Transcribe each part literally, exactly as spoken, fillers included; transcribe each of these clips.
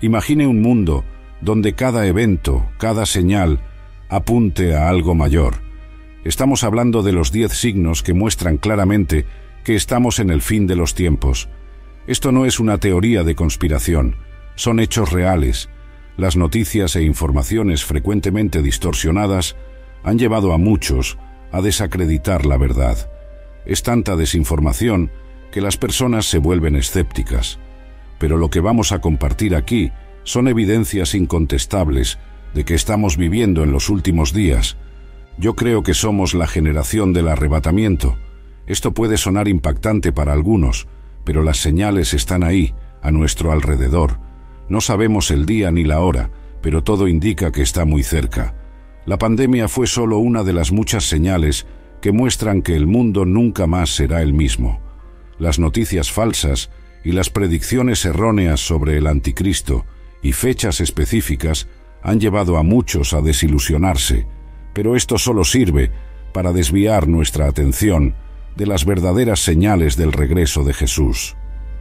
Imagine un mundo donde cada evento, cada señal, apunte a algo mayor. Estamos hablando de los diez signos que muestran claramente que estamos en el fin de los tiempos. Esto no es una teoría de conspiración, son hechos reales. Las noticias e informaciones frecuentemente distorsionadas han llevado a muchos a desacreditar la verdad. Es tanta desinformación que las personas se vuelven escépticas. Pero lo que vamos a compartir aquí son evidencias incontestables de que estamos viviendo en los últimos días. Yo creo que somos la generación del arrebatamiento. Esto puede sonar impactante para algunos, pero las señales están ahí, a nuestro alrededor. No sabemos el día ni la hora, pero todo indica que está muy cerca. La pandemia fue solo una de las muchas señales que muestran que el mundo nunca más será el mismo. Las noticias falsas y las predicciones erróneas sobre el anticristo y fechas específicas han llevado a muchos a desilusionarse, pero esto solo sirve para desviar nuestra atención de las verdaderas señales del regreso de Jesús.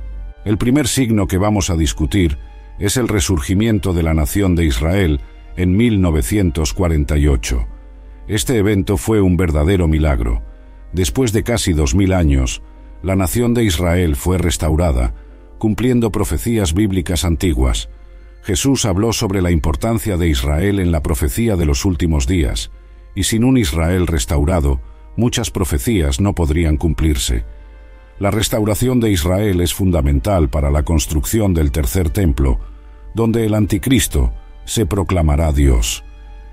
El primer signo que vamos a discutir es el resurgimiento de la nación de Israel en mil novecientos cuarenta y ocho. Este evento fue un verdadero milagro. Después de casi dos mil años, la nación de Israel fue restaurada, cumpliendo profecías bíblicas antiguas. Jesús habló sobre la importancia de Israel en la profecía de los últimos días, y sin un Israel restaurado, muchas profecías no podrían cumplirse. La restauración de Israel es fundamental para la construcción del tercer templo, donde el anticristo se proclamará Dios.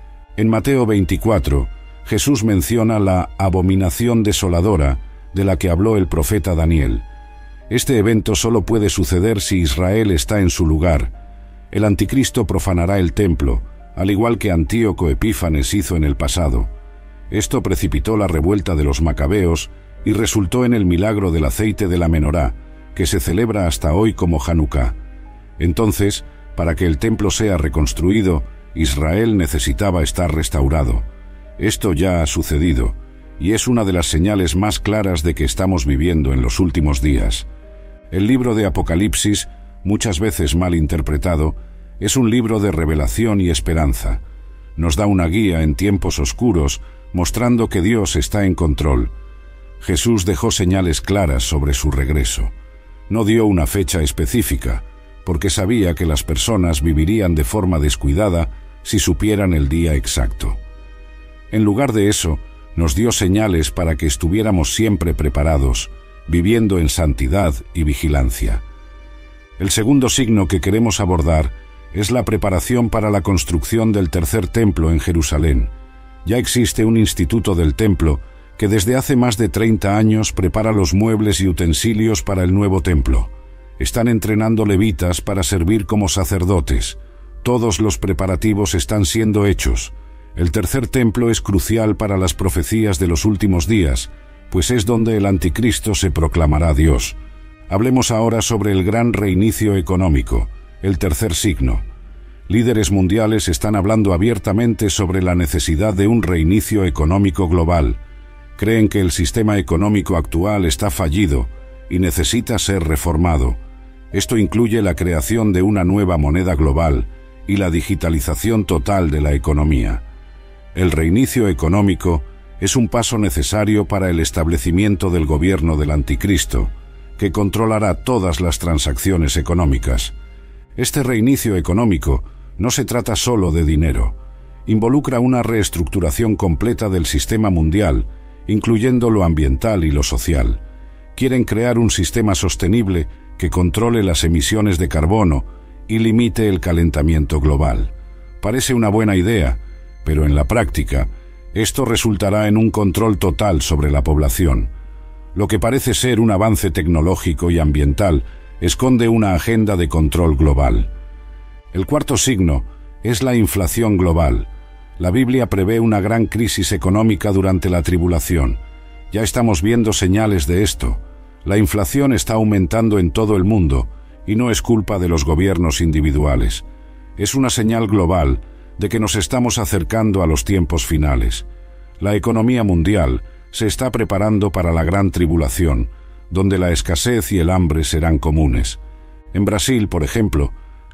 En Mateo veinticuatro, Jesús menciona la abominación desoladora de la que habló el profeta Daniel. Este evento solo puede suceder si Israel está en su lugar. El anticristo profanará el templo, al igual que Antíoco Epífanes hizo en el pasado. Esto precipitó la revuelta de los macabeos y resultó en el milagro del aceite de la menorá, que se celebra hasta hoy como Hanukkah. Entonces, para que el templo sea reconstruido, Israel necesitaba estar restaurado. Esto ya ha sucedido, y es una de las señales más claras de que estamos viviendo en los últimos días. El libro de Apocalipsis, muchas veces mal interpretado, es un libro de revelación y esperanza. Nos da una guía en tiempos oscuros, mostrando que Dios está en control. Jesús dejó señales claras sobre su regreso. No dio una fecha específica, porque sabía que las personas vivirían de forma descuidada si supieran el día exacto. En lugar de eso, nos dio señales para que estuviéramos siempre preparados, viviendo en santidad y vigilancia. El segundo signo que queremos abordar es la preparación para la construcción del tercer templo en Jerusalén. Ya existe un instituto del templo que desde hace más de treinta años prepara los muebles y utensilios para el nuevo templo. Están entrenando levitas para servir como sacerdotes. Todos los preparativos están siendo hechos. El tercer templo es crucial para las profecías de los últimos días, pues es donde el anticristo se proclamará Dios. Hablemos ahora sobre el gran reinicio económico, el tercer signo. Líderes mundiales están hablando abiertamente sobre la necesidad de un reinicio económico global. Creen que el sistema económico actual está fallido y necesita ser reformado. Esto incluye la creación de una nueva moneda global y la digitalización total de la economía. El reinicio económico es un paso necesario para el establecimiento del gobierno del anticristo, que controlará todas las transacciones económicas. Este reinicio económico no se trata solo de dinero. Involucra una reestructuración completa del sistema mundial, incluyendo lo ambiental y lo social. Quieren crear un sistema sostenible que controle las emisiones de carbono y limite el calentamiento global. Parece una buena idea, pero en la práctica, esto resultará en un control total sobre la población. Lo que parece ser un avance tecnológico y ambiental esconde una agenda de control global. El cuarto signo es la inflación global. La Biblia prevé una gran crisis económica durante la tribulación. Ya estamos viendo señales de esto. La inflación está aumentando en todo el mundo y no es culpa de los gobiernos individuales. Es una señal global de que nos estamos acercando a los tiempos finales. La economía mundial se está preparando para la gran tribulación, donde la escasez y el hambre serán comunes. En Brasil, por ejemplo,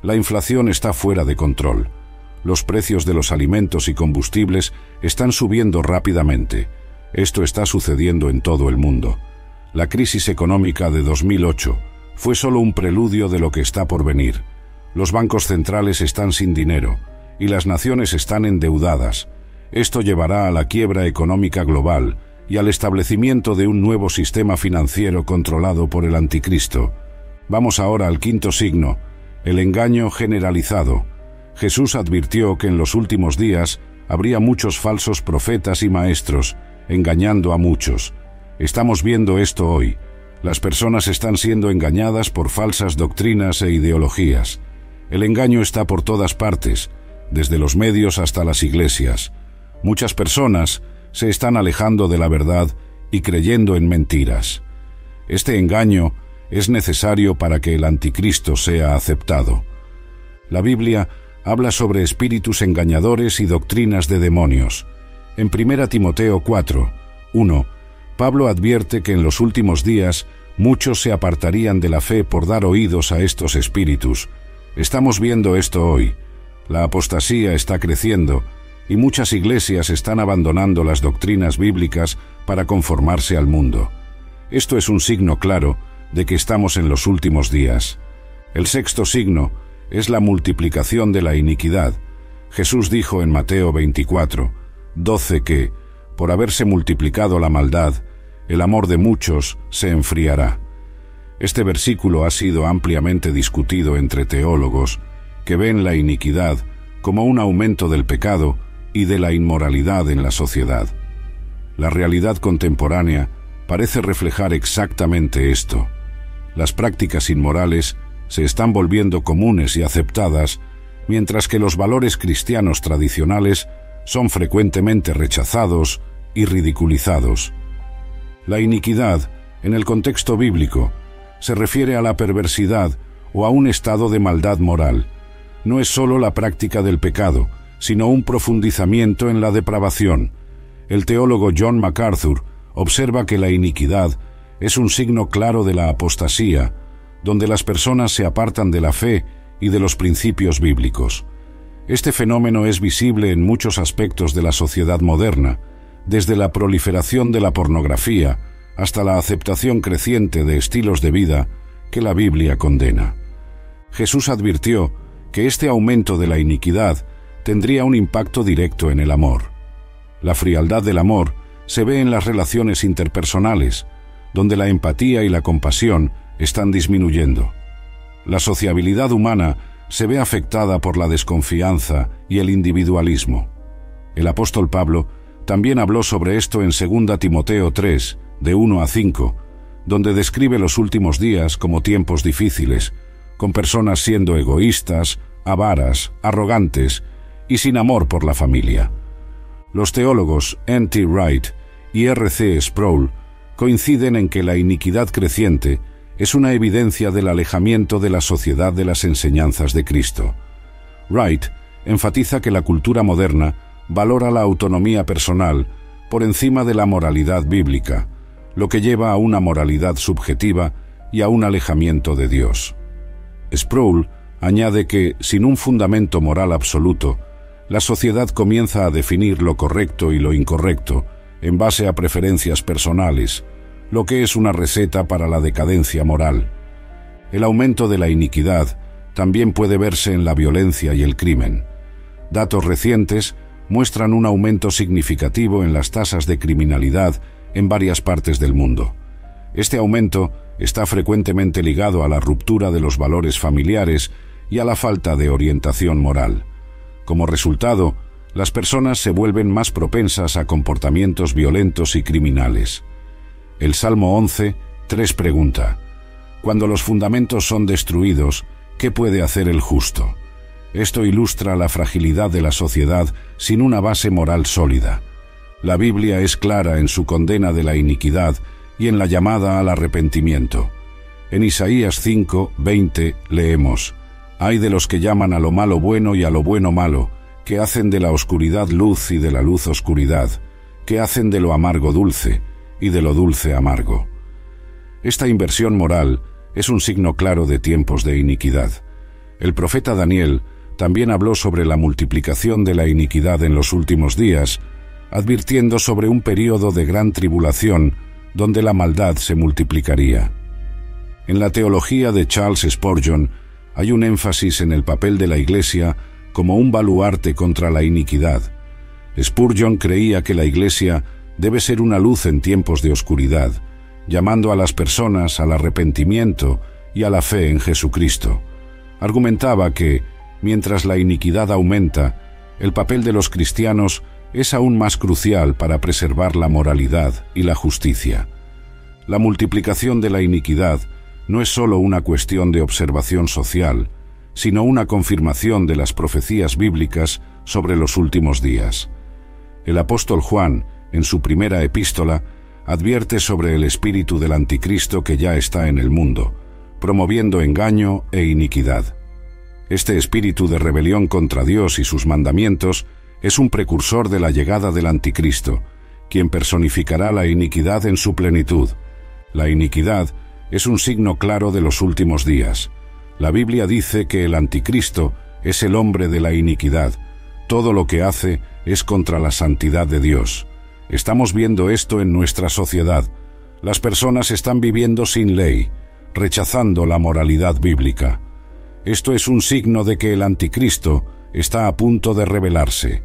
La inflación está fuera de control. Los precios de los alimentos y combustibles están subiendo rápidamente. Esto está sucediendo en todo el mundo. La crisis económica de dos mil ocho fue solo un preludio de lo que está por venir. Los bancos centrales están sin dinero y las naciones están endeudadas. Esto llevará a la quiebra económica global y al establecimiento de un nuevo sistema financiero controlado por el anticristo. Vamos ahora al quinto signo, el engaño generalizado. Jesús advirtió que en los últimos días habría muchos falsos profetas y maestros, engañando a muchos. Estamos viendo esto hoy. Las personas están siendo engañadas por falsas doctrinas e ideologías. El engaño está por todas partes, desde los medios hasta las iglesias. Muchas personas se están alejando de la verdad y creyendo en mentiras. Este engaño es necesario para que el anticristo sea aceptado. La Biblia habla sobre espíritus engañadores y doctrinas de demonios. En primera Timoteo cuatro, uno, Pablo advierte que en los últimos días muchos se apartarían de la fe por dar oídos a estos espíritus. Estamos viendo esto hoy. La apostasía está creciendo y muchas iglesias están abandonando las doctrinas bíblicas para conformarse al mundo. Esto es un signo claro de que estamos en los últimos días. El sexto signo es la multiplicación de la iniquidad. Jesús dijo en Mateo veinticuatro, doce que, por haberse multiplicado la maldad, el amor de muchos se enfriará. Este versículo ha sido ampliamente discutido entre teólogos que ven la iniquidad como un aumento del pecado y de la inmoralidad en la sociedad. La realidad contemporánea parece reflejar exactamente esto. Las prácticas inmorales se están volviendo comunes y aceptadas, mientras que los valores cristianos tradicionales son frecuentemente rechazados y ridiculizados. La iniquidad, en el contexto bíblico, se refiere a la perversidad o a un estado de maldad moral. No es solo la práctica del pecado, sino un profundizamiento en la depravación. El teólogo John MacArthur observa que la iniquidad es un signo claro de la apostasía, donde las personas se apartan de la fe y de los principios bíblicos. Este fenómeno es visible en muchos aspectos de la sociedad moderna, desde la proliferación de la pornografía hasta la aceptación creciente de estilos de vida que la Biblia condena. Jesús advirtió que este aumento de la iniquidad tendría un impacto directo en el amor. La frialdad del amor se ve en las relaciones interpersonales, donde la empatía y la compasión están disminuyendo. La sociabilidad humana se ve afectada por la desconfianza y el individualismo. El apóstol Pablo también habló sobre esto en segunda Timoteo tres, de uno a cinco, donde describe los últimos días como tiempos difíciles, con personas siendo egoístas, avaras, arrogantes y sin amor por la familia. Los teólogos N T Wright y R C Sproul coinciden en que la iniquidad creciente es una evidencia del alejamiento de la sociedad de las enseñanzas de Cristo. Wright enfatiza que la cultura moderna valora la autonomía personal por encima de la moralidad bíblica, lo que lleva a una moralidad subjetiva y a un alejamiento de Dios. Sproul añade que, sin un fundamento moral absoluto, la sociedad comienza a definir lo correcto y lo incorrecto en base a preferencias personales, lo que es una receta para la decadencia moral. El aumento de la iniquidad también puede verse en la violencia y el crimen. Datos recientes muestran un aumento significativo en las tasas de criminalidad en varias partes del mundo. Este aumento está frecuentemente ligado a la ruptura de los valores familiares y a la falta de orientación moral. Como resultado, las personas se vuelven más propensas a comportamientos violentos y criminales. El Salmo once, tres pregunta: cuando los fundamentos son destruidos, ¿qué puede hacer el justo? Esto ilustra la fragilidad de la sociedad sin una base moral sólida. La Biblia es clara en su condena de la iniquidad y en la llamada al arrepentimiento. En Isaías cinco, veinte leemos: «Ay de los que llaman a lo malo bueno y a lo bueno malo, que hacen de la oscuridad luz y de la luz oscuridad, que hacen de lo amargo dulce y de lo dulce amargo». Esta inversión moral es un signo claro de tiempos de iniquidad. El profeta Daniel también habló sobre la multiplicación de la iniquidad en los últimos días, advirtiendo sobre un período de gran tribulación donde la maldad se multiplicaría. En la teología de Charles Spurgeon hay un énfasis en el papel de la Iglesia como un baluarte contra la iniquidad. Spurgeon creía que la Iglesia debe ser una luz en tiempos de oscuridad, llamando a las personas al arrepentimiento y a la fe en Jesucristo. Argumentaba que, mientras la iniquidad aumenta, el papel de los cristianos es aún más crucial para preservar la moralidad y la justicia. La multiplicación de la iniquidad no es solo una cuestión de observación social, sino una confirmación de las profecías bíblicas sobre los últimos días. El apóstol Juan, en su primera epístola, advierte sobre el espíritu del anticristo que ya está en el mundo, promoviendo engaño e iniquidad. Este espíritu de rebelión contra Dios y sus mandamientos es un precursor de la llegada del anticristo, quien personificará la iniquidad en su plenitud. La iniquidad es un signo claro de los últimos días. La Biblia dice que el anticristo es el hombre de la iniquidad. Todo lo que hace es contra la santidad de Dios. Estamos viendo esto en nuestra sociedad. Las personas están viviendo sin ley, rechazando la moralidad bíblica. Esto es un signo de que el anticristo está a punto de revelarse.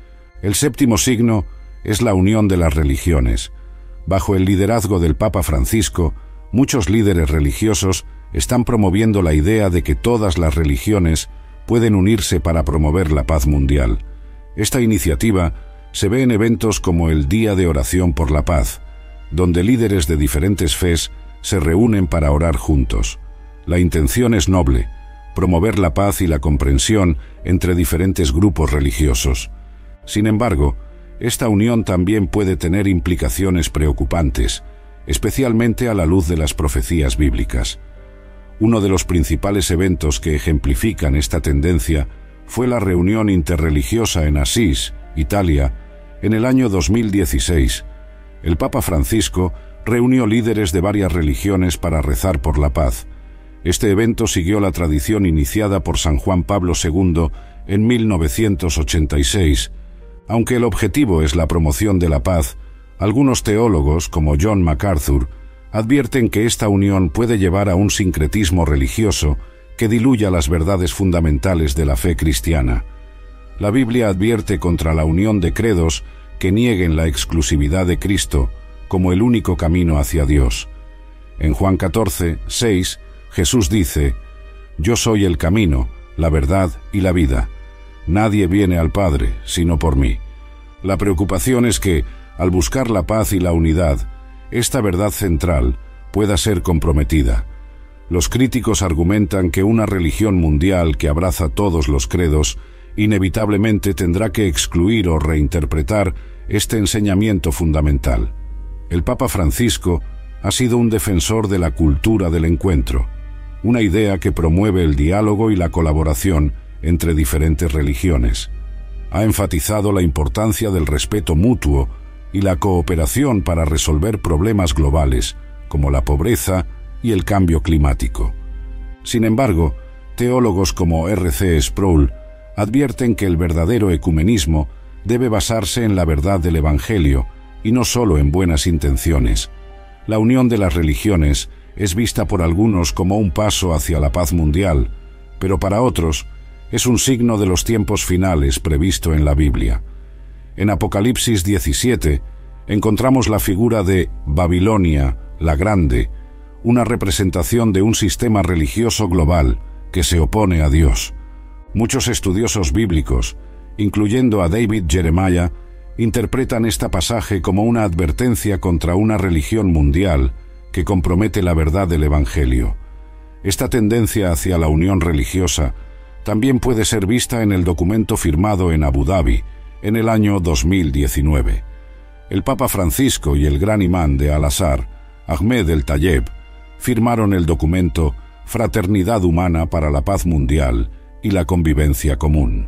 El séptimo signo es la unión de las religiones. Bajo el liderazgo del Papa Francisco, muchos líderes religiosos están promoviendo la idea de que todas las religiones pueden unirse para promover la paz mundial. Esta iniciativa se ve en eventos como el Día de Oración por la Paz, donde líderes de diferentes fes se reúnen para orar juntos. La intención es noble: promover la paz y la comprensión entre diferentes grupos religiosos. Sin embargo, esta unión también puede tener implicaciones preocupantes, especialmente a la luz de las profecías bíblicas. Uno de los principales eventos que ejemplifican esta tendencia fue la reunión interreligiosa en Asís, Italia, en el año dos mil dieciséis. El Papa Francisco reunió líderes de varias religiones para rezar por la paz. Este evento siguió la tradición iniciada por San Juan Pablo segundo en mil novecientos ochenta y seis. Aunque el objetivo es la promoción de la paz, algunos teólogos, como John MacArthur, advierten que esta unión puede llevar a un sincretismo religioso que diluya las verdades fundamentales de la fe cristiana. La Biblia advierte contra la unión de credos que nieguen la exclusividad de Cristo como el único camino hacia Dios. En Juan catorce, seis, Jesús dice: «Yo soy el camino, la verdad y la vida. Nadie viene al Padre sino por mí». La preocupación es que, al buscar la paz y la unidad, esta verdad central pueda ser comprometida. Los críticos argumentan que una religión mundial que abraza todos los credos inevitablemente tendrá que excluir o reinterpretar este enseñamiento fundamental. El Papa Francisco ha sido un defensor de la cultura del encuentro, una idea que promueve el diálogo y la colaboración entre diferentes religiones. Ha enfatizado la importancia del respeto mutuo y la cooperación para resolver problemas globales, como la pobreza y el cambio climático. Sin embargo, teólogos como R C Sproul advierten que el verdadero ecumenismo debe basarse en la verdad del Evangelio y no solo en buenas intenciones. La unión de las religiones es vista por algunos como un paso hacia la paz mundial, pero para otros es un signo de los tiempos finales previsto en la Biblia. En Apocalipsis diecisiete encontramos la figura de Babilonia, la Grande, una representación de un sistema religioso global que se opone a Dios. Muchos estudiosos bíblicos, incluyendo a David Jeremiah, interpretan este pasaje como una advertencia contra una religión mundial que compromete la verdad del Evangelio. Esta tendencia hacia la unión religiosa también puede ser vista en el documento firmado en Abu Dhabi en el año dos mil diecinueve. El Papa Francisco y el gran imán de Al-Azhar, Ahmed el-Tayeb, firmaron el documento Fraternidad Humana para la Paz Mundial y la Convivencia Común.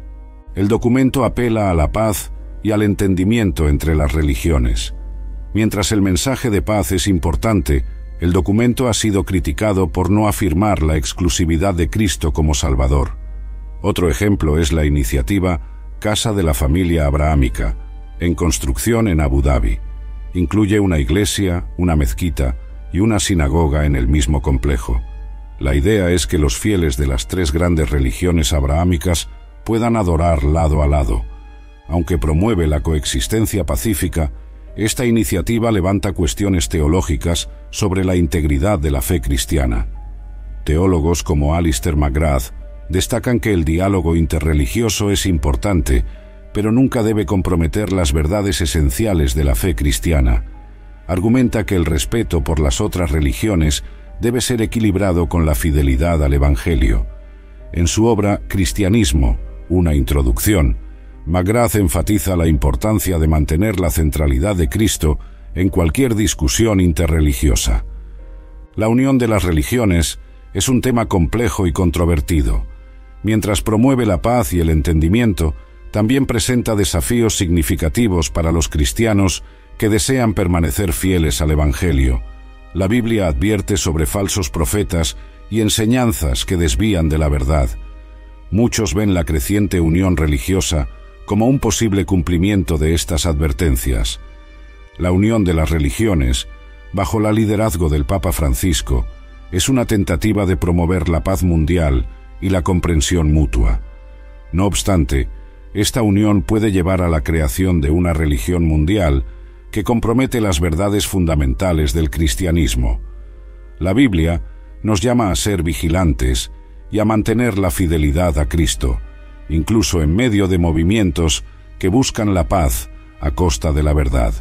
El documento apela a la paz y al entendimiento entre las religiones. Mientras el mensaje de paz es importante, El documento ha sido criticado por no afirmar la exclusividad de Cristo como Salvador. Otro ejemplo es la iniciativa Casa de la Familia Abrahámica, en construcción en Abu Dhabi. Incluye una iglesia, una mezquita y una sinagoga en el mismo complejo. La idea es que los fieles de las tres grandes religiones abrahámicas puedan adorar lado a lado. Aunque promueve la coexistencia pacífica, esta iniciativa levanta cuestiones teológicas sobre la integridad de la fe cristiana. Teólogos como Alister McGrath destacan que el diálogo interreligioso es importante, pero nunca debe comprometer las verdades esenciales de la fe cristiana. Argumenta que el respeto por las otras religiones debe ser equilibrado con la fidelidad al Evangelio. En su obra Cristianismo, una introducción, McGrath enfatiza la importancia de mantener la centralidad de Cristo en cualquier discusión interreligiosa. La unión de las religiones es un tema complejo y controvertido. Mientras promueve la paz y el entendimiento, también presenta desafíos significativos para los cristianos que desean permanecer fieles al Evangelio. La Biblia advierte sobre falsos profetas y enseñanzas que desvían de la verdad. Muchos ven la creciente unión religiosa como un posible cumplimiento de estas advertencias. La unión de las religiones, bajo el liderazgo del Papa Francisco, es una tentativa de promover la paz mundial y la comprensión mutua. No obstante, esta unión puede llevar a la creación de una religión mundial que compromete las verdades fundamentales del cristianismo. La Biblia nos llama a ser vigilantes y a mantener la fidelidad a Cristo, incluso en medio de movimientos que buscan la paz a costa de la verdad.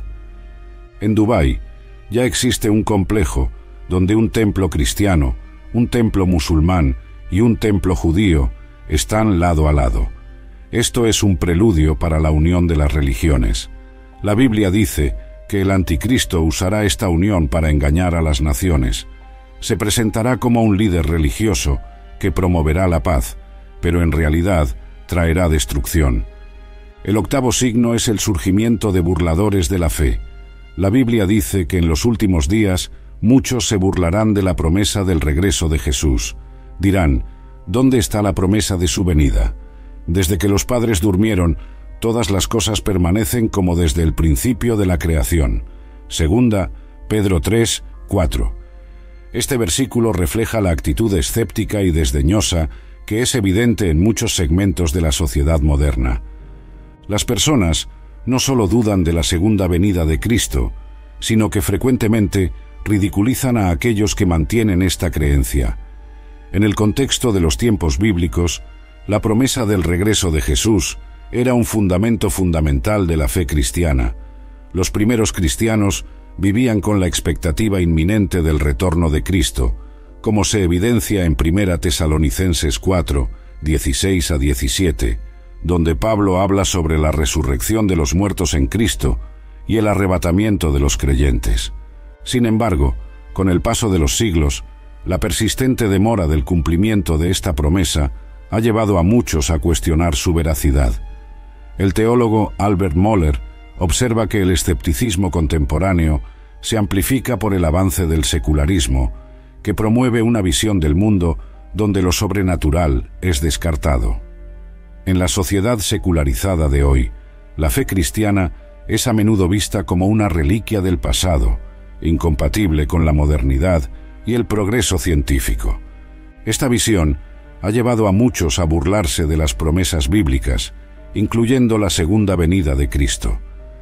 En Dubái ya existe un complejo donde un templo cristiano, un templo musulmán y un templo judío están lado a lado. Esto es un preludio para la unión de las religiones. La Biblia dice que el anticristo usará esta unión para engañar a las naciones. Se presentará como un líder religioso que promoverá la paz, pero en realidad traerá destrucción. El octavo signo es el surgimiento de burladores de la fe. La Biblia dice que en los últimos días muchos se burlarán de la promesa del regreso de Jesús. Dirán, ¿dónde está la promesa de su venida? Desde que los padres durmieron, todas las cosas permanecen como desde el principio de la creación. Segunda Pedro tres, cuatro. Este versículo refleja la actitud escéptica y desdeñosa que es evidente en muchos segmentos de la sociedad moderna. Las personas no solo dudan de la segunda venida de Cristo, sino que frecuentemente ridiculizan a aquellos que mantienen esta creencia. En el contexto de los tiempos bíblicos, la promesa del regreso de Jesús era un fundamento fundamental de la fe cristiana. Los primeros cristianos vivían con la expectativa inminente del retorno de Cristo, como se evidencia en Primera Tesalonicenses cuatro, dieciséis a diecisiete, donde Pablo habla sobre la resurrección de los muertos en Cristo y el arrebatamiento de los creyentes. Sin embargo, con el paso de los siglos, la persistente demora del cumplimiento de esta promesa ha llevado a muchos a cuestionar su veracidad. El teólogo Albert Mohler observa que el escepticismo contemporáneo se amplifica por el avance del secularismo, que promueve una visión del mundo donde lo sobrenatural es descartado. En la sociedad secularizada de hoy, la fe cristiana es a menudo vista como una reliquia del pasado, incompatible con la modernidad y el progreso científico. Esta visión ha llevado a muchos a burlarse de las promesas bíblicas, incluyendo la segunda venida de Cristo.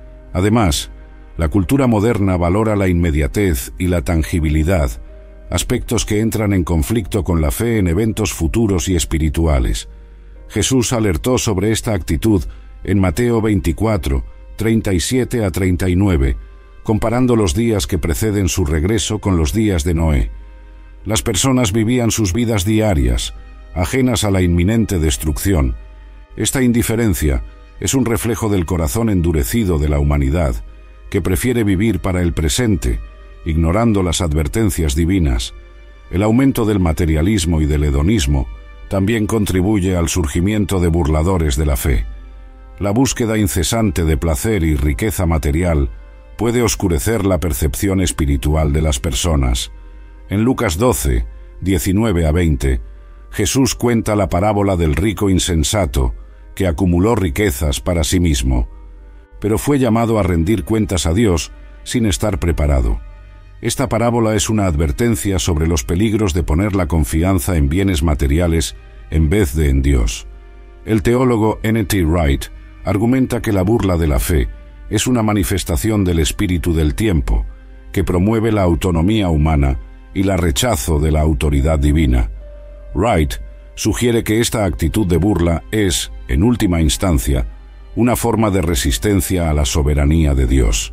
Además, la cultura moderna valora la inmediatez y la tangibilidad, aspectos que entran en conflicto con la fe en eventos futuros y espirituales. Jesús alertó sobre esta actitud en Mateo veinticuatro, treinta y siete a treinta y nueve, comparando los días que preceden su regreso con los días de Noé. Las personas vivían sus vidas diarias, ajenas a la inminente destrucción. Esta indiferencia es un reflejo del corazón endurecido de la humanidad, que prefiere vivir para el presente, ignorando las advertencias divinas. El aumento del materialismo y del hedonismo también contribuye al surgimiento de burladores de la fe. La búsqueda incesante de placer y riqueza material puede oscurecer la percepción espiritual de las personas. En Lucas doce, diecinueve a veinte, Jesús cuenta la parábola del rico insensato que acumuló riquezas para sí mismo, pero fue llamado a rendir cuentas a Dios sin estar preparado. Esta parábola es una advertencia sobre los peligros de poner la confianza en bienes materiales en vez de en Dios. El teólogo N T Wright argumenta que la burla de la fe es una manifestación del espíritu del tiempo, que promueve la autonomía humana y la rechazo de la autoridad divina. Wright sugiere que esta actitud de burla es, en última instancia, una forma de resistencia a la soberanía de Dios.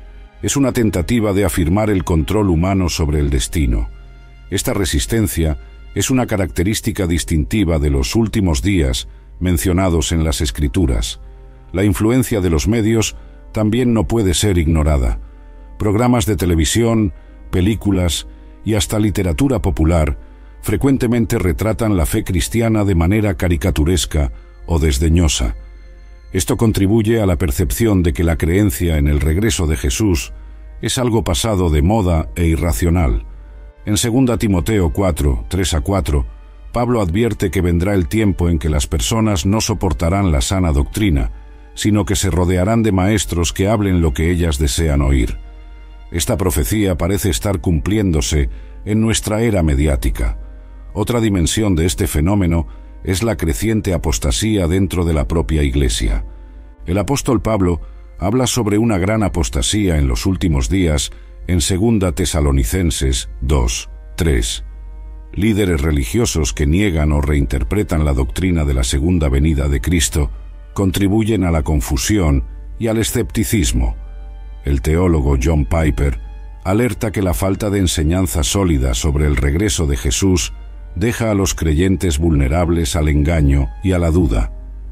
Es una tentativa de afirmar el control humano sobre el destino. Esta resistencia es una característica distintiva de los últimos días mencionados en las Escrituras. La influencia de los medios también no puede ser ignorada. Programas de televisión, películas y hasta literatura popular frecuentemente retratan la fe cristiana de manera caricaturesca o desdeñosa. Esto contribuye a la percepción de que la creencia en el regreso de Jesús es algo pasado de moda e irracional. En segunda Timoteo cuatro, tres a cuatro, Pablo advierte que vendrá el tiempo en que las personas no soportarán la sana doctrina, sino que se rodearán de maestros que hablen lo que ellas desean oír. Esta profecía parece estar cumpliéndose en nuestra era mediática. Otra dimensión de este fenómeno es la creciente apostasía dentro de la propia Iglesia. El apóstol Pablo habla sobre una gran apostasía en los últimos días en segunda Tesalonicenses dos, tres. Líderes religiosos que niegan o reinterpretan la doctrina de la segunda venida de Cristo contribuyen a la confusión y al escepticismo. El teólogo John Piper alerta que la falta de enseñanza sólida sobre el regreso de Jesús deja a los creyentes vulnerables al engaño y a la duda.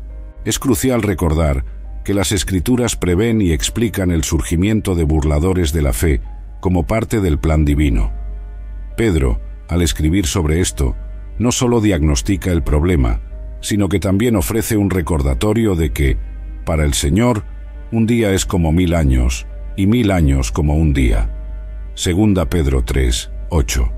Es crucial recordar que las Escrituras prevén y explican el surgimiento de burladores de la fe como parte del plan divino. Pedro, al escribir sobre esto, no solo diagnostica el problema, sino que también ofrece un recordatorio de que, para el Señor, un día es como mil años, y mil años como un día. Segunda Pedro tres, ocho.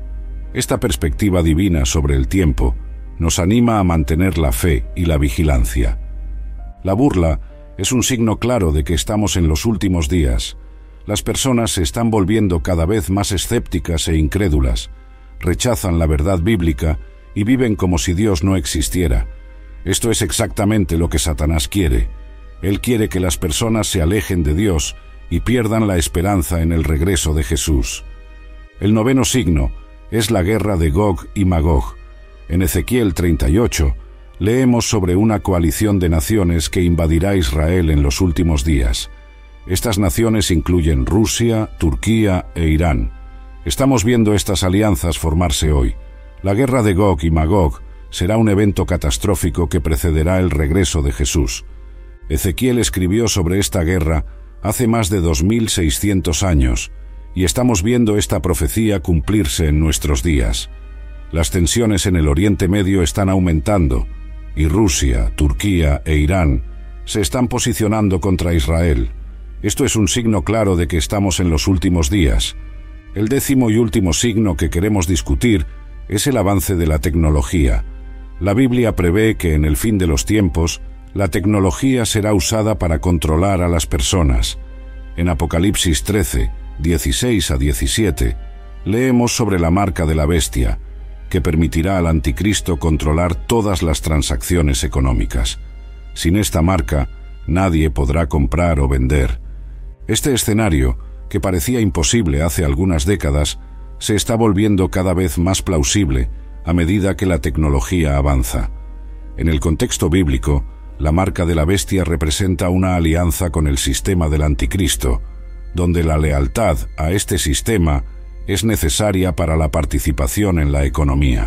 Esta perspectiva divina sobre el tiempo nos anima a mantener la fe y la vigilancia. La burla es un signo claro de que estamos en los últimos días. Las personas se están volviendo cada vez más escépticas e incrédulas, rechazan la verdad bíblica y viven como si Dios no existiera. Esto es exactamente lo que Satanás quiere. Él quiere que las personas se alejen de Dios y pierdan la esperanza en el regreso de Jesús. El noveno signo es la guerra de Gog y Magog. En Ezequiel treinta y ocho, leemos sobre una coalición de naciones que invadirá Israel en los últimos días. Estas naciones incluyen Rusia, Turquía e Irán. Estamos viendo estas alianzas formarse hoy. La guerra de Gog y Magog será un evento catastrófico que precederá el regreso de Jesús. Ezequiel escribió sobre esta guerra hace más de dos mil seiscientos años, y estamos viendo esta profecía cumplirse en nuestros días. Las tensiones en el Oriente Medio están aumentando, y Rusia, Turquía e Irán se están posicionando contra Israel. Esto es un signo claro de que estamos en los últimos días. El décimo y último signo que queremos discutir es el avance de la tecnología. La Biblia prevé que en el fin de los tiempos, la tecnología será usada para controlar a las personas. En Apocalipsis trece, dieciséis a diecisiete, leemos sobre la marca de la bestia, que permitirá al anticristo controlar todas las transacciones económicas. Sin esta marca, nadie podrá comprar o vender. Este escenario, que parecía imposible hace algunas décadas, se está volviendo cada vez más plausible a medida que la tecnología avanza. En el contexto bíblico, la marca de la bestia representa una alianza con el sistema del anticristo, donde la lealtad a este sistema es necesaria para la participación en la economía.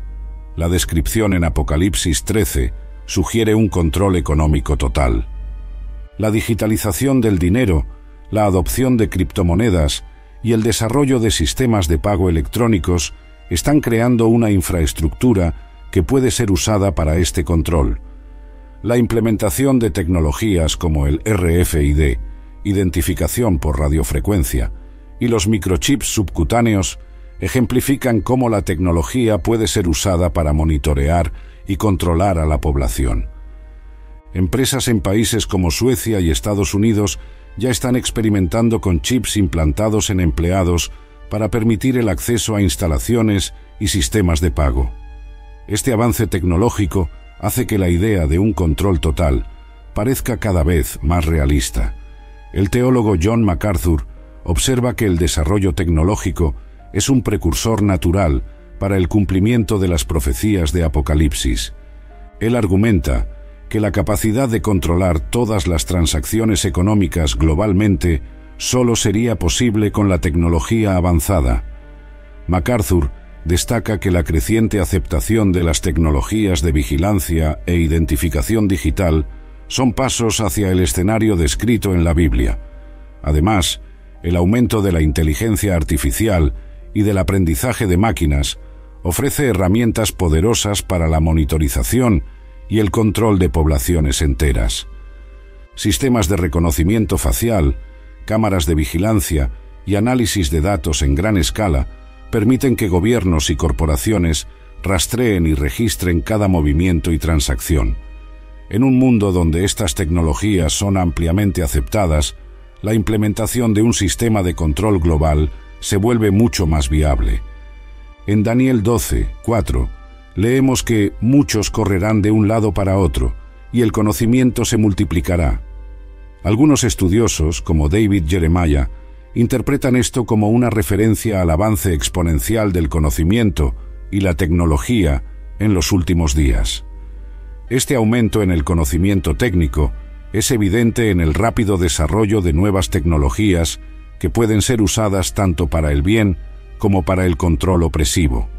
La descripción en Apocalipsis trece sugiere un control económico total. La digitalización del dinero, la adopción de criptomonedas y el desarrollo de sistemas de pago electrónicos están creando una infraestructura que puede ser usada para este control. La implementación de tecnologías como el R F I D, identificación por radiofrecuencia, y los microchips subcutáneos ejemplifican cómo la tecnología puede ser usada para monitorear y controlar a la población. Empresas en países como Suecia y Estados Unidos ya están experimentando con chips implantados en empleados para permitir el acceso a instalaciones y sistemas de pago. Este avance tecnológico hace que la idea de un control total parezca cada vez más realista. El teólogo John MacArthur observa que el desarrollo tecnológico es un precursor natural para el cumplimiento de las profecías de Apocalipsis. Él argumenta que la capacidad de controlar todas las transacciones económicas globalmente solo sería posible con la tecnología avanzada. MacArthur destaca que la creciente aceptación de las tecnologías de vigilancia e identificación digital son pasos hacia el escenario descrito en la Biblia. Además, el aumento de la inteligencia artificial y del aprendizaje de máquinas ofrece herramientas poderosas para la monitorización y el control de poblaciones enteras. Sistemas de reconocimiento facial, cámaras de vigilancia y análisis de datos en gran escala permiten que gobiernos y corporaciones rastreen y registren cada movimiento y transacción. En un mundo donde estas tecnologías son ampliamente aceptadas, la implementación de un sistema de control global se vuelve mucho más viable. En Daniel doce, cuatro, leemos que muchos correrán de un lado para otro y el conocimiento se multiplicará. Algunos estudiosos, como David Jeremiah, interpretan esto como una referencia al avance exponencial del conocimiento y la tecnología en los últimos días. Este aumento en el conocimiento técnico es evidente en el rápido desarrollo de nuevas tecnologías que pueden ser usadas tanto para el bien como para el control opresivo.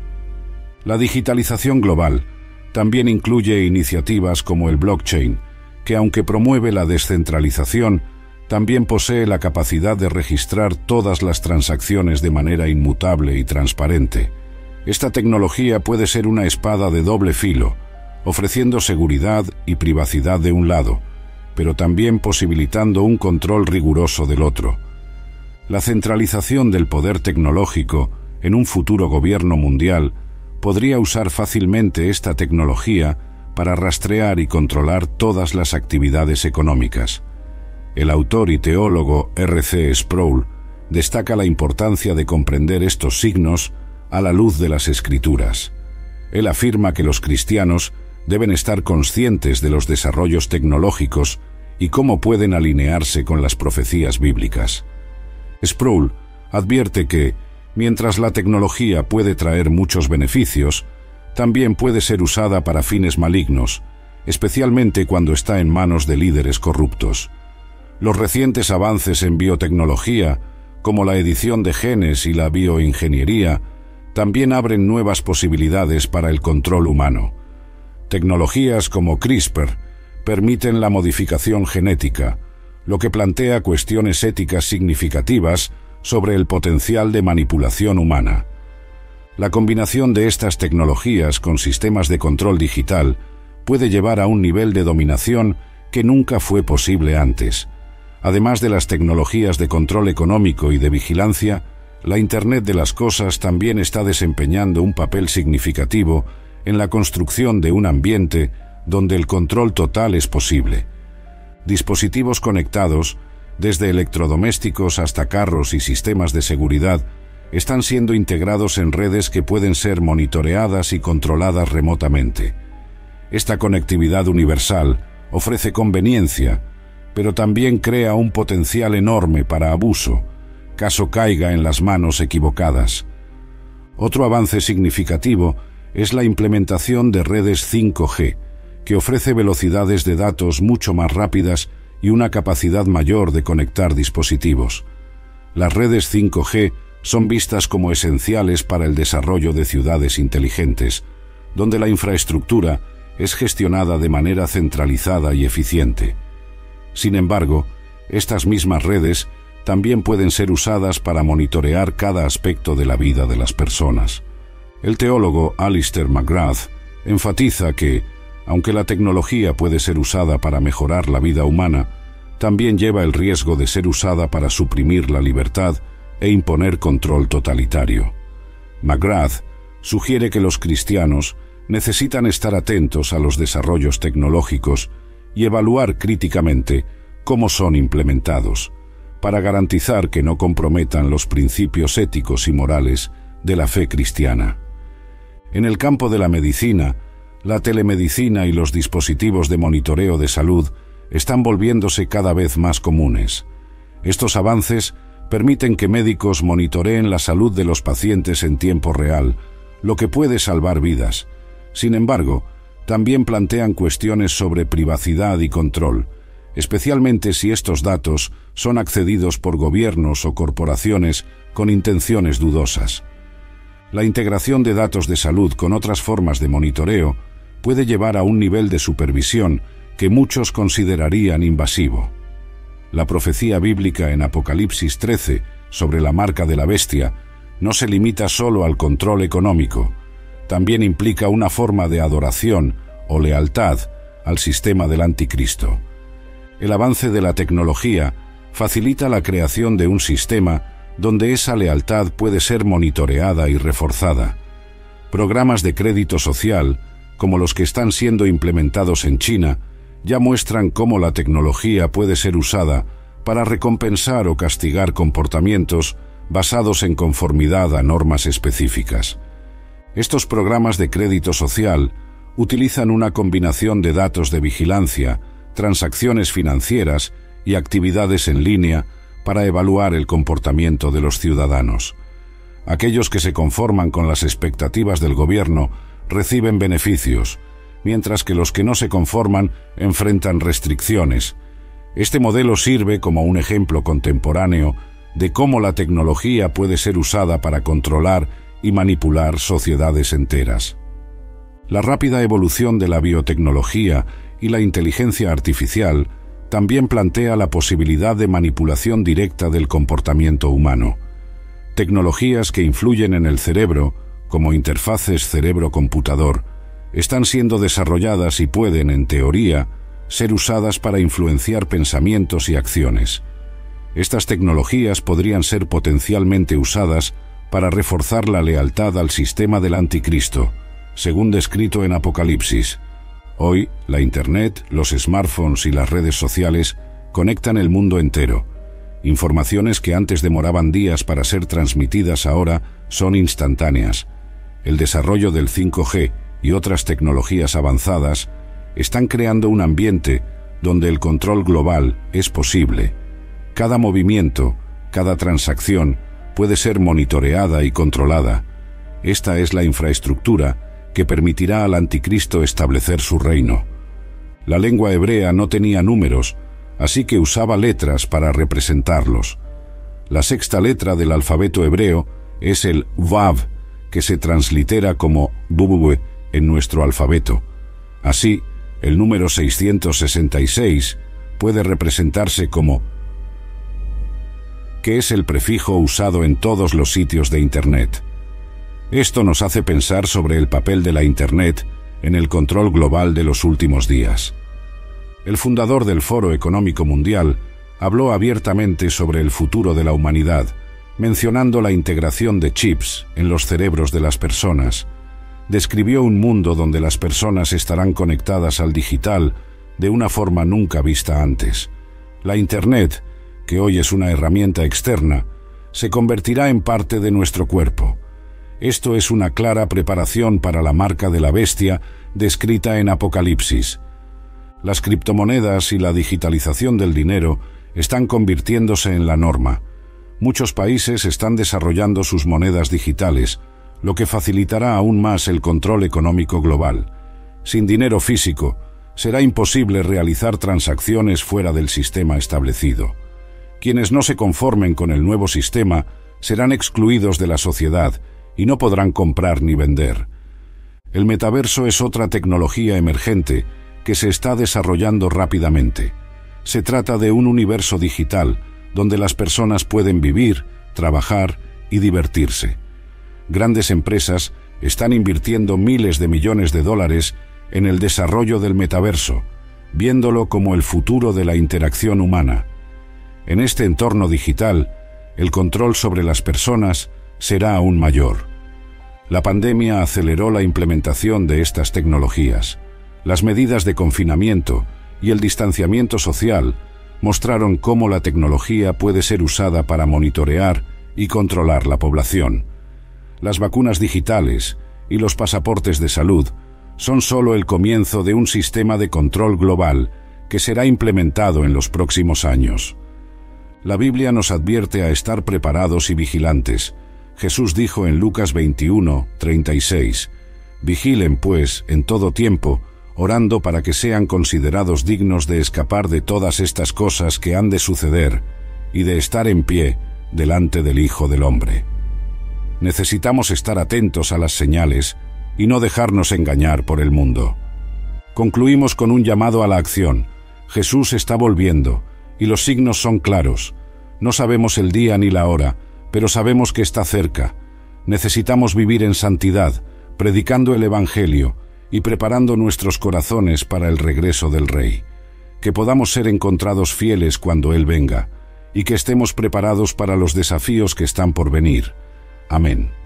La digitalización global también incluye iniciativas como el blockchain, que aunque promueve la descentralización, también posee la capacidad de registrar todas las transacciones de manera inmutable y transparente. Esta tecnología puede ser una espada de doble filo, ofreciendo seguridad y privacidad de un lado, pero también posibilitando un control riguroso del otro. La centralización del poder tecnológico en un futuro gobierno mundial podría usar fácilmente esta tecnología para rastrear y controlar todas las actividades económicas. El autor y teólogo R C Sproul destaca la importancia de comprender estos signos a la luz de las Escrituras. Él afirma que los cristianos deben estar conscientes de los desarrollos tecnológicos y cómo pueden alinearse con las profecías bíblicas. Sproul advierte que, mientras la tecnología puede traer muchos beneficios, también puede ser usada para fines malignos, especialmente cuando está en manos de líderes corruptos. Los recientes avances en biotecnología, como la edición de genes y la bioingeniería, también abren nuevas posibilidades para el control humano. Tecnologías como CRISPR permiten la modificación genética, lo que plantea cuestiones éticas significativas sobre el potencial de manipulación humana. La combinación de estas tecnologías con sistemas de control digital puede llevar a un nivel de dominación que nunca fue posible antes. Además de las tecnologías de control económico y de vigilancia, la Internet de las Cosas también está desempeñando un papel significativo en la construcción de un ambiente donde el control total es posible. Dispositivos conectados, desde electrodomésticos hasta carros y sistemas de seguridad, están siendo integrados en redes que pueden ser monitoreadas y controladas remotamente. Esta conectividad universal ofrece conveniencia, pero también crea un potencial enorme para abuso, caso caiga en las manos equivocadas. Otro avance significativo es la implementación de redes cinco G, que ofrece velocidades de datos mucho más rápidas y una capacidad mayor de conectar dispositivos. Las redes cinco G son vistas como esenciales para el desarrollo de ciudades inteligentes, donde la infraestructura es gestionada de manera centralizada y eficiente. Sin embargo, estas mismas redes también pueden ser usadas para monitorear cada aspecto de la vida de las personas. El teólogo Alister McGrath enfatiza que, aunque la tecnología puede ser usada para mejorar la vida humana, también lleva el riesgo de ser usada para suprimir la libertad e imponer control totalitario. McGrath sugiere que los cristianos necesitan estar atentos a los desarrollos tecnológicos y evaluar críticamente cómo son implementados, para garantizar que no comprometan los principios éticos y morales de la fe cristiana. En el campo de la medicina, la telemedicina y los dispositivos de monitoreo de salud están volviéndose cada vez más comunes. Estos avances permiten que médicos monitoreen la salud de los pacientes en tiempo real, lo que puede salvar vidas. Sin embargo, también plantean cuestiones sobre privacidad y control, especialmente si estos datos son accedidos por gobiernos o corporaciones con intenciones dudosas. La integración de datos de salud con otras formas de monitoreo puede llevar a un nivel de supervisión que muchos considerarían invasivo. La profecía bíblica en Apocalipsis trece sobre la marca de la bestia no se limita solo al control económico, también implica una forma de adoración o lealtad al sistema del anticristo. El avance de la tecnología facilita la creación de un sistema donde esa lealtad puede ser monitoreada y reforzada. Programas de crédito social, como los que están siendo implementados en China, ya muestran cómo la tecnología puede ser usada para recompensar o castigar comportamientos basados en conformidad a normas específicas. Estos programas de crédito social utilizan una combinación de datos de vigilancia, transacciones financieras y actividades en línea para evaluar el comportamiento de los ciudadanos. Aquellos que se conforman con las expectativas del gobierno reciben beneficios, mientras que los que no se conforman enfrentan restricciones. Este modelo sirve como un ejemplo contemporáneo de cómo la tecnología puede ser usada para controlar y manipular sociedades enteras. La rápida evolución de la biotecnología y la inteligencia artificial también plantea la posibilidad de manipulación directa del comportamiento humano. Tecnologías que influyen en el cerebro, como interfaces cerebro-computador, están siendo desarrolladas y pueden, en teoría, ser usadas para influenciar pensamientos y acciones. Estas tecnologías podrían ser potencialmente usadas para reforzar la lealtad al sistema del anticristo, según descrito en Apocalipsis. Hoy, la Internet, los smartphones y las redes sociales conectan el mundo entero. Informaciones que antes demoraban días para ser transmitidas ahora son instantáneas. El desarrollo del cinco G y otras tecnologías avanzadas están creando un ambiente donde el control global es posible. Cada movimiento, cada transacción puede ser monitoreada y controlada. Esta es la infraestructura que permitirá al anticristo establecer su reino. La lengua hebrea no tenía números, así que usaba letras para representarlos. La sexta letra del alfabeto hebreo es el Vav, que se translitera como Bubube en nuestro alfabeto. Así, el número seiscientos sesenta y seis puede representarse como, que es el prefijo usado en todos los sitios de Internet. Esto nos hace pensar sobre el papel de la Internet en el control global de los últimos días. El fundador del Foro Económico Mundial habló abiertamente sobre el futuro de la humanidad, mencionando la integración de chips en los cerebros de las personas. Describió un mundo donde las personas estarán conectadas al digital de una forma nunca vista antes. La Internet, que hoy es una herramienta externa, se convertirá en parte de nuestro cuerpo. Esto es una clara preparación para la marca de la bestia descrita en Apocalipsis. Las criptomonedas y la digitalización del dinero están convirtiéndose en la norma. Muchos países están desarrollando sus monedas digitales, lo que facilitará aún más el control económico global. Sin dinero físico, será imposible realizar transacciones fuera del sistema establecido. Quienes no se conformen con el nuevo sistema serán excluidos de la sociedad y no podrán comprar ni vender. El metaverso es otra tecnología emergente que se está desarrollando rápidamente. Se trata de un universo digital donde las personas pueden vivir, trabajar y divertirse. Grandes empresas están invirtiendo miles de millones de dólares en el desarrollo del metaverso, viéndolo como el futuro de la interacción humana. En este entorno digital, el control sobre las personas será aún mayor. La pandemia aceleró la implementación de estas tecnologías. Las medidas de confinamiento y el distanciamiento social mostraron cómo la tecnología puede ser usada para monitorear y controlar la población. Las vacunas digitales y los pasaportes de salud son solo el comienzo de un sistema de control global que será implementado en los próximos años. La Biblia nos advierte a estar preparados y vigilantes. Jesús dijo en Lucas veintiuno, treinta y seis, «Vigilen, pues, en todo tiempo, orando para que sean considerados dignos de escapar de todas estas cosas que han de suceder y de estar en pie delante del Hijo del Hombre». Necesitamos estar atentos a las señales y no dejarnos engañar por el mundo. Concluimos con un llamado a la acción. Jesús está volviendo, y los signos son claros. No sabemos el día ni la hora, pero sabemos que está cerca. Necesitamos vivir en santidad, predicando el Evangelio y preparando nuestros corazones para el regreso del Rey. Que podamos ser encontrados fieles cuando Él venga, y que estemos preparados para los desafíos que están por venir. Amén.